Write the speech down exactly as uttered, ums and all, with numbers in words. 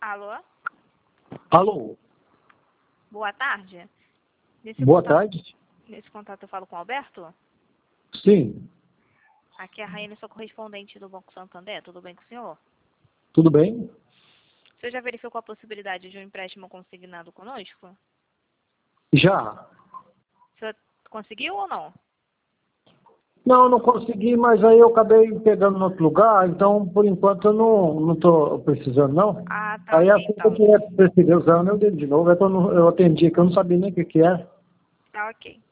Alô? Alô? Boa tarde. Nesse Boa contato, tarde. Nesse contato eu falo com o Alberto? Sim. Aqui é a Raine, sou correspondente do Banco Santander. Tudo bem com o senhor? Tudo bem? O senhor já verificou a possibilidade de um empréstimo consignado conosco? Já. O senhor conseguiu ou não? Não, não consegui, mas aí eu acabei pegando em outro lugar, então por enquanto eu não não estou precisando não. Ah, tá Aí ok assim que eu então. tiver precisando, eu ligo de novo. É que eu, não, eu atendi aqui, eu não sabia nem o que que era. Tá ok.